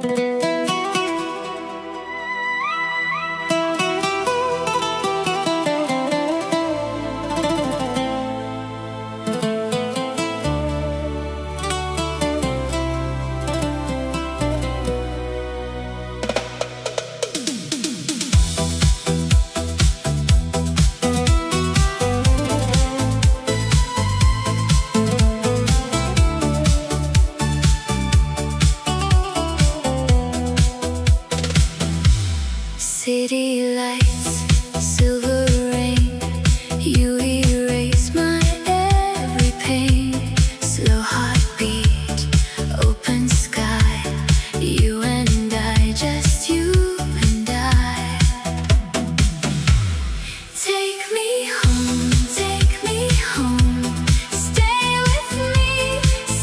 City lights, silver rain, you erase my every pain. Slow heartbeat, open sky, you and I, just you and I. Take me home, stay with me,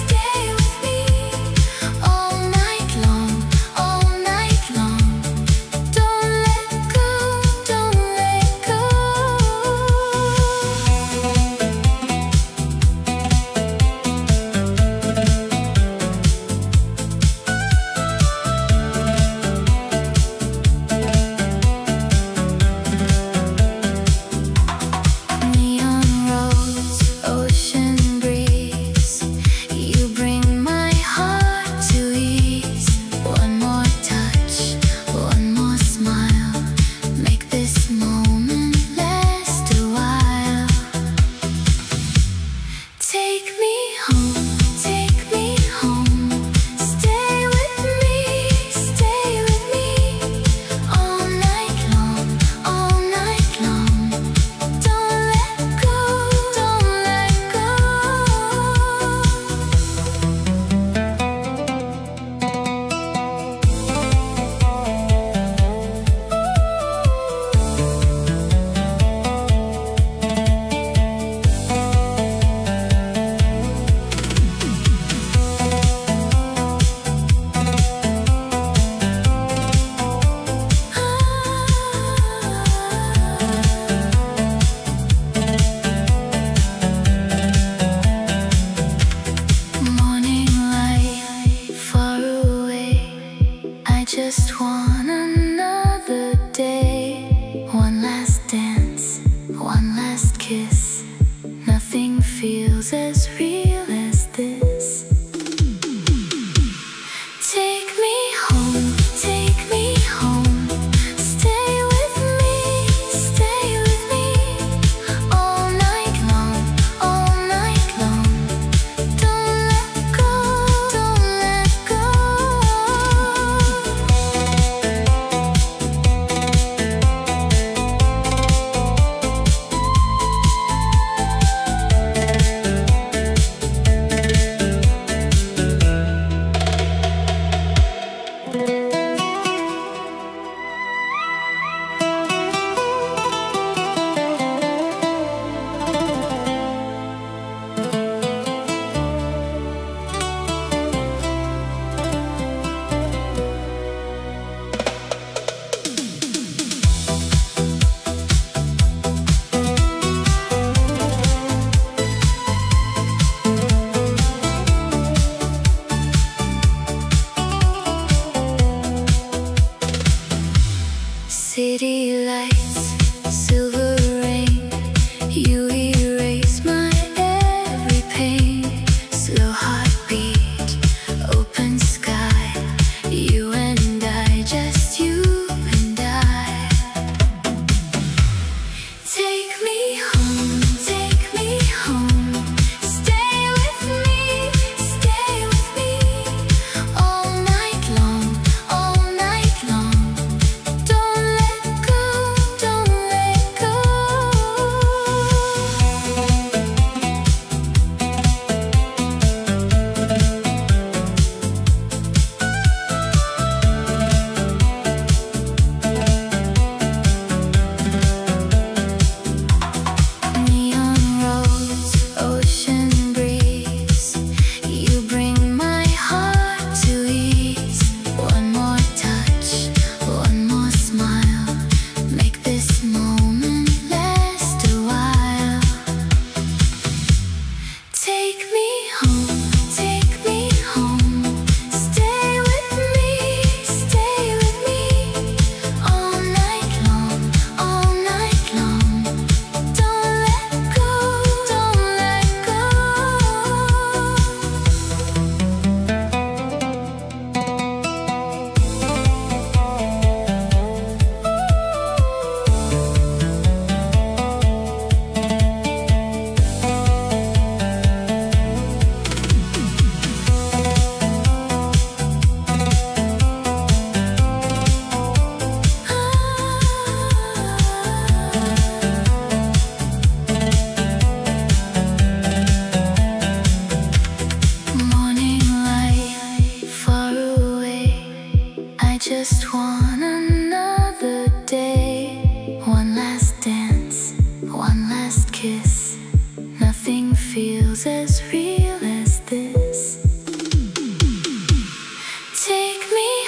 all night long, all night long. Don't let go, don't let go. Neon roads, ocean breeze, you bring my heart to ease. One more touch, one more smile, make this moment last a while. Take me home, stay with me, all night long, all night long. Don't let go, don't let go. Morning light, far away, I just want another day. One last dance, one last kiss, nothing feels as real as this. Take me home, stay with me, all night long, all night long. Don't let go, don't let go. City lights, silver rain, you erase my every pain. Slow heartbeat, open sky, you and I, just you and I. Take me home, stay with me, all night long, all night long. Don't let go, just want another day. One last dance, one last kiss. Nothing feels as real as this. Take me